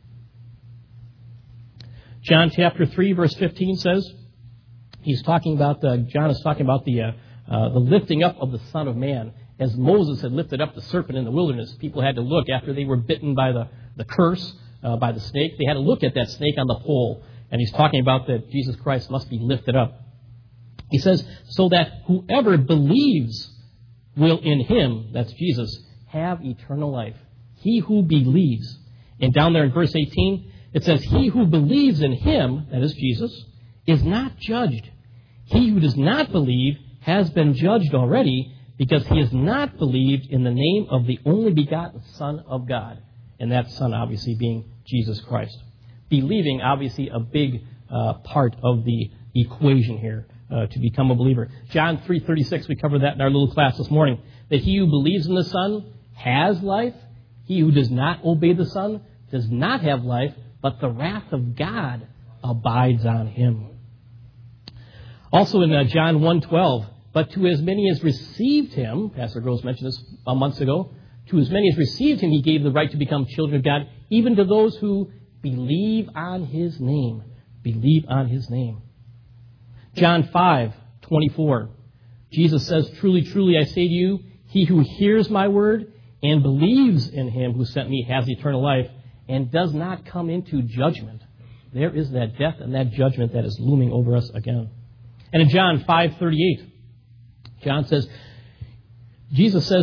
John chapter three, verse fifteen says, he's talking about, uh, John is talking about the, uh, uh, the lifting up of the Son of Man. As Moses had lifted up the serpent in the wilderness, people had to look after they were bitten by the, the curse, uh, by the snake. They had to look at that snake on the pole. And he's talking about that Jesus Christ must be lifted up. He says, so that whoever believes will in him, that's Jesus, have eternal life. He who believes. And down there in verse eighteen, it says, he who believes in him, that is Jesus, is not judged. He who does not believe has been judged already, because he has not believed in the name of the only begotten Son of God. And that Son obviously being Jesus Christ. Believing, obviously, a big uh, part of the equation here uh, to become a believer. John three thirty-six, we covered that in our little class this morning. That he who believes in the Son has life. He who does not obey the Son does not have life, but the wrath of God abides on him. Also in uh, John one twelve, but to as many as received him, Pastor Gross mentioned this a month ago, to as many as received him, he gave the right to become children of God, even to those who believe on his name. Believe on his name. John five twenty-four. Jesus says, truly, truly, I say to you, he who hears my word and believes in him who sent me has eternal life and does not come into judgment. There is that death and that judgment that is looming over us again. And in John five thirty-eight, John says, Jesus says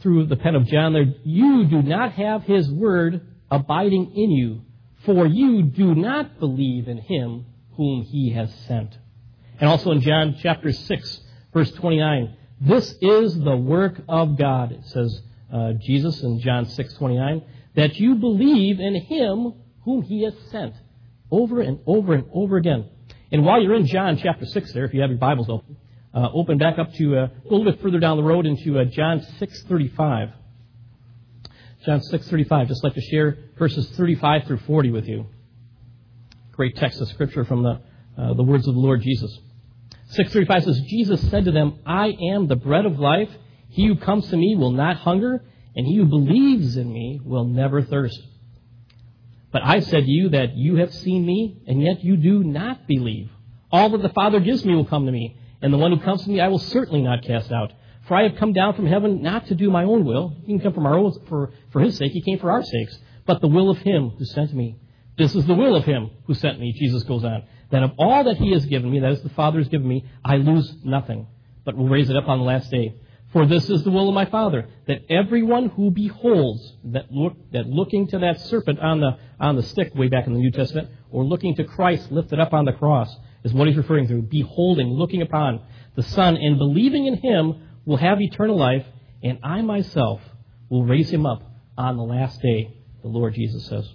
through the pen of John there, you do not have his word abiding in you, for you do not believe in him whom he has sent. And also in John chapter six, verse twenty-nine, this is the work of God, it says uh, Jesus in John six twenty-nine, that you believe in him whom he has sent. Over and over and over again. And while you're in John chapter six there, if you have your Bibles open, uh, open back up to uh, a little bit further down the road into uh, John six thirty-five. John six thirty-five, just like to share verses thirty-five through forty with you. Great text of Scripture from the, uh, the words of the Lord Jesus. six thirty-five says, Jesus said to them, I am the bread of life. He who comes to me will not hunger, and he who believes in me will never thirst. But I said to you that you have seen me, and yet you do not believe. All that the Father gives me will come to me, and the one who comes to me I will certainly not cast out. For I have come down from heaven not to do my own will. He can come from our own, for, for his sake. He came for our sakes. But the will of him who sent me. This is the will of him who sent me, Jesus goes on, that of all that he has given me, that is the Father has given me, I lose nothing, but will raise it up on the last day. For this is the will of my Father, that everyone who beholds, that look, that looking to that serpent on the on the stick way back in the New Testament, or looking to Christ lifted up on the cross, is what he's referring to. Beholding, looking upon the Son, and believing in him will have eternal life, and I myself will raise him up on the last day, the Lord Jesus says.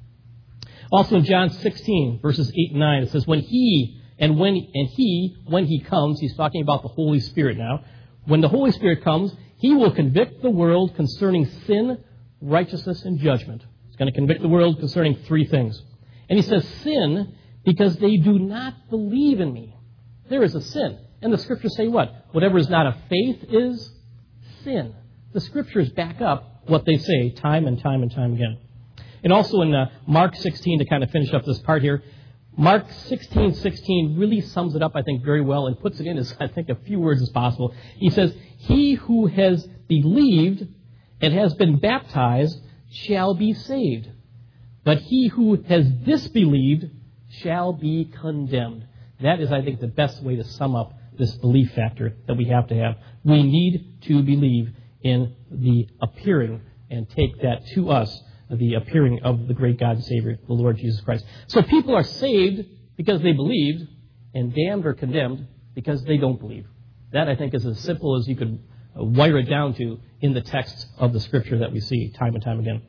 Also in John sixteen, verses eight and nine, it says, When he, and when and he, when he comes, he's talking about the Holy Spirit now. When the Holy Spirit comes, he will convict the world concerning sin, righteousness, and judgment. He's going to convict the world concerning three things. And he says sin because they do not believe in me. There is a sin. And the Scriptures say what? Whatever is not of faith is sin. The Scriptures back up what they say time and time and time again. And also in uh, Mark sixteen, to kind of finish up this part here, Mark sixteen sixteen really sums it up, I think, very well and puts it in as, I think, a few words as possible. He says, he who has believed and has been baptized shall be saved, but he who has disbelieved shall be condemned. That is, I think, the best way to sum up this belief factor that we have to have. We need to believe in the appearing and take that to us, the appearing of the great God and Savior, the Lord Jesus Christ. So people are saved because they believed, and damned or condemned because they don't believe. That, I think, is as simple as you could wire it down to in the text of the Scripture that we see time and time again.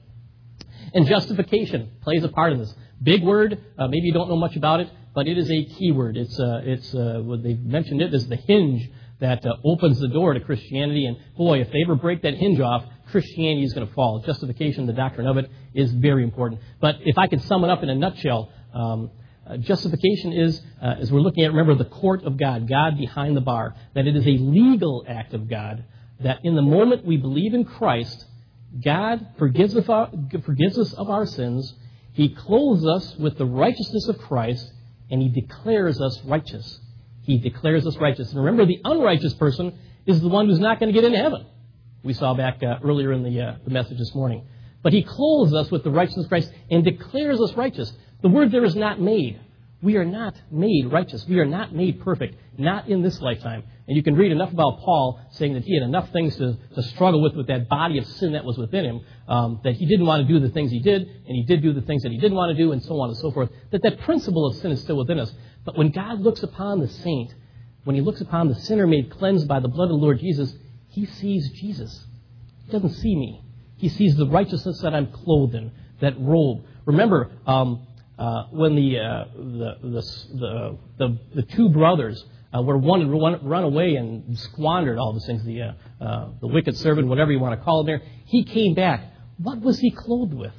And justification plays a part in this. Big word, uh, maybe you don't know much about it, but it is a key word. It's, uh, it's uh, what they've mentioned it as the hinge that uh, opens the door to Christianity. And boy, if they ever break that hinge off, Christianity is going to fall. Justification, the doctrine of it, is very important. But if I could sum it up in a nutshell, um, uh, justification is, uh, as we're looking at, remember, the court of God, God behind the bar, that it is a legal act of God, that in the moment we believe in Christ, God forgives, of our, forgives us of our sins, he clothes us with the righteousness of Christ, and he declares us righteous. He declares us righteous. And remember, the unrighteous person is the one who's not going to get into heaven. We saw back uh, earlier in the, uh, the message this morning. But he clothes us with the righteousness of Christ and declares us righteous. The word there is not made. We are not made righteous. We are not made perfect. Not in this lifetime. And you can read enough about Paul saying that he had enough things to, to struggle with with that body of sin that was within him, um, that he didn't want to do the things he did, and he did do the things that he didn't want to do, and so on and so forth. That that principle of sin is still within us. But when God looks upon the saint, when he looks upon the sinner made cleansed by the blood of the Lord Jesus, he sees Jesus. He doesn't see me. He sees the righteousness that I'm clothed in, that robe. Remember, um, uh, when the, uh, the, the, the, the, the two brothers uh, were one run, run away and squandered all these things, the, uh, uh, the wicked servant, whatever you want to call him there, he came back. What was he clothed with?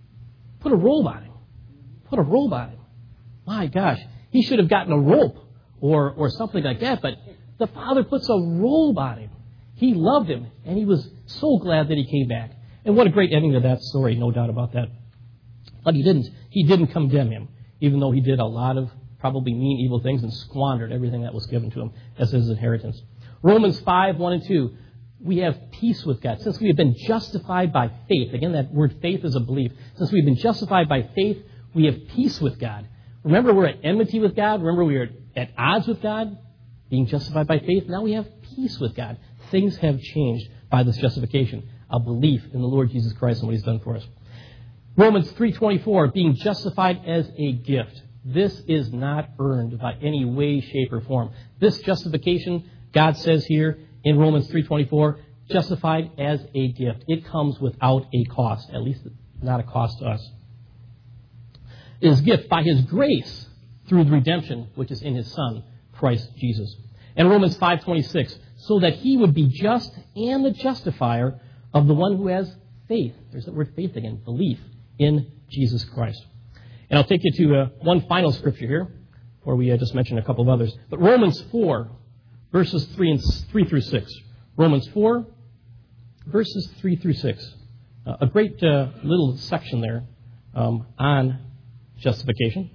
Put a robe on him. Put a robe on him. My gosh, he should have gotten a rope or, or something like that, but the Father puts a robe on him. He loved him, and he was so glad that he came back. And what a great ending to that story, no doubt about that. But he didn't. He didn't condemn him, even though he did a lot of probably mean, evil things and squandered everything that was given to him as his inheritance. Romans five, one and two, we have peace with God. Since we have been justified by faith, again, that word faith is a belief. Since we've been justified by faith, we have peace with God. Remember, we're at enmity with God. Remember, we are at odds with God, being justified by faith. Now we have peace with God. Things have changed by this justification. a belief in the Lord Jesus Christ and what he's done for us. Romans three twenty-four, being justified as a gift. This is not earned by any way, shape, or form. This justification, God says here in Romans three twenty-four, justified as a gift. It comes without a cost, at least not a cost to us. It is a gift by his grace through the redemption which is in his Son, Christ Jesus. And Romans five twenty-six, so that he would be just and the justifier of the one who has faith. There's that word faith again, belief in Jesus Christ. And I'll take you to uh, one final scripture here, where we uh, just mentioned a couple of others. But Romans four, verses three and three through six. Romans four, verses three through six. Uh, a great uh, little section there um, on justification.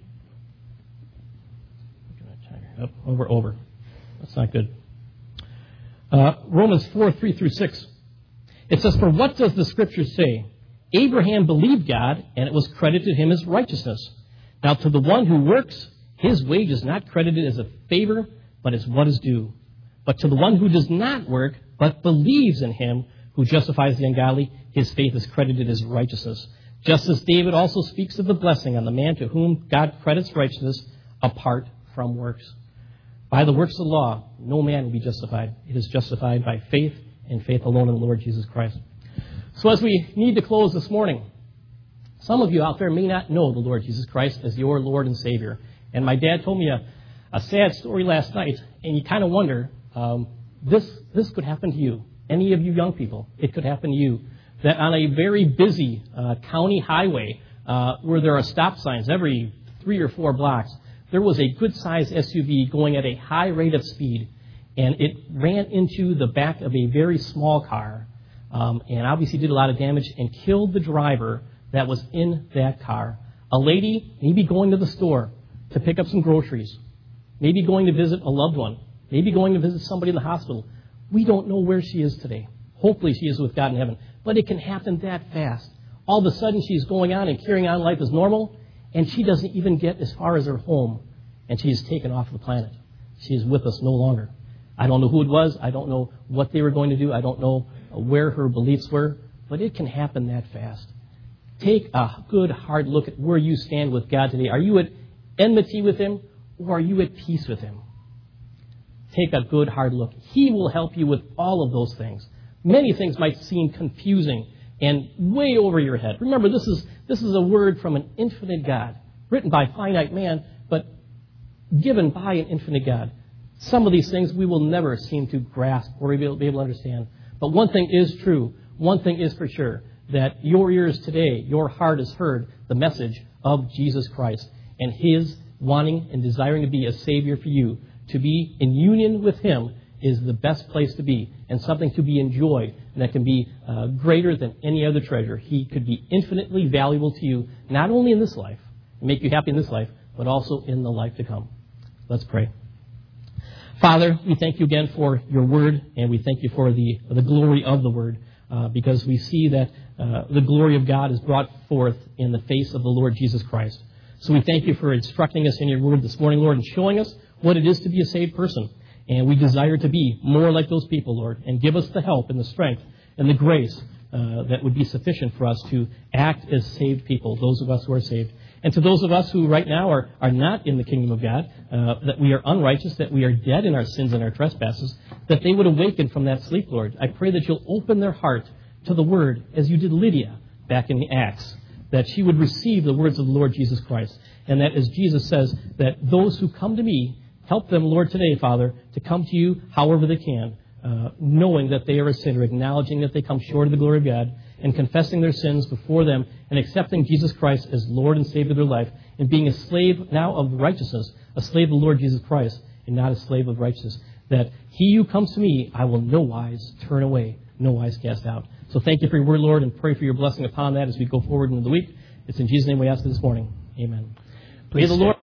Up, over, over. That's not good. Uh, Romans four, three through six. It says, for what does the Scripture say? Abraham believed God, and it was credited to him as righteousness. Now to the one who works, his wage is not credited as a favor, but as what is due. But to the one who does not work, but believes in him who justifies the ungodly, his faith is credited as righteousness. Just as David also speaks of the blessing on the man to whom God credits righteousness apart from works. By the works of the law, no man will be justified. It is justified by faith and faith alone in the Lord Jesus Christ. So as we need to close this morning, some of you out there may not know the Lord Jesus Christ as your Lord and Savior. And my dad told me a, a sad story last night, and you kind of wonder, um, this this could happen to you. Any of you young people, it could happen to you. That on a very busy uh, county highway, uh, where there are stop signs every three or four blocks, there was a good-sized S U V going at a high rate of speed, and it ran into the back of a very small car, um, and obviously did a lot of damage and killed the driver that was in that car. A lady maybe going to the store to pick up some groceries, maybe going to visit a loved one, maybe going to visit somebody in the hospital. We don't know where she is today. Hopefully she is with God in heaven. But it can happen that fast. All of a sudden she's going on and carrying on life as normal, and she doesn't even get as far as her home, and she is taken off the planet. She is with us no longer. I don't know who it was. I don't know what they were going to do. I don't know where her beliefs were, but it can happen that fast. Take a good, hard look at where you stand with God today. Are you at enmity with Him, or are you at peace with Him? Take a good, hard look. He will help you with all of those things. Many things might seem confusing and way over your head. Remember, this is this is a word from an infinite God, written by finite man, but given by an infinite God. Some of these things we will never seem to grasp or be able to understand. But one thing is true. One thing is for sure, that your ears today, your heart has heard the message of Jesus Christ and His wanting and desiring to be a Savior for you. To be in union with Him is the best place to be, and something to be enjoyed that can be uh, greater than any other treasure. He could be infinitely valuable to you, not only in this life, and make you happy in this life, but also in the life to come. Let's pray. Father, we thank you again for your word, and we thank you for the, the glory of the word, uh, because we see that uh, the glory of God is brought forth in the face of the Lord Jesus Christ. So we thank you for instructing us in your word this morning, Lord, and showing us what it is to be a saved person. And we desire to be more like those people, Lord, and give us the help and the strength and the grace uh, that would be sufficient for us to act as saved people, those of us who are saved. And to those of us who right now are, are not in the kingdom of God, uh, that we are unrighteous, that we are dead in our sins and our trespasses, that they would awaken from that sleep, Lord. I pray that you'll open their heart to the word, as you did Lydia back in the Acts, that she would receive the words of the Lord Jesus Christ. And that, as Jesus says, that those who come to me, help them, Lord, today, Father, to come to you however they can, uh, knowing that they are a sinner, acknowledging that they come short of the glory of God, and confessing their sins before them, and accepting Jesus Christ as Lord and Savior of their life, and being a slave now of righteousness, a slave of the Lord Jesus Christ, and not a slave of righteousness. That he who comes to me, I will no wise turn away, no wise cast out. So thank you for your word, Lord, and pray for your blessing upon that as we go forward into the week. It's in Jesus' name we ask this morning. Amen. Praise the Lord.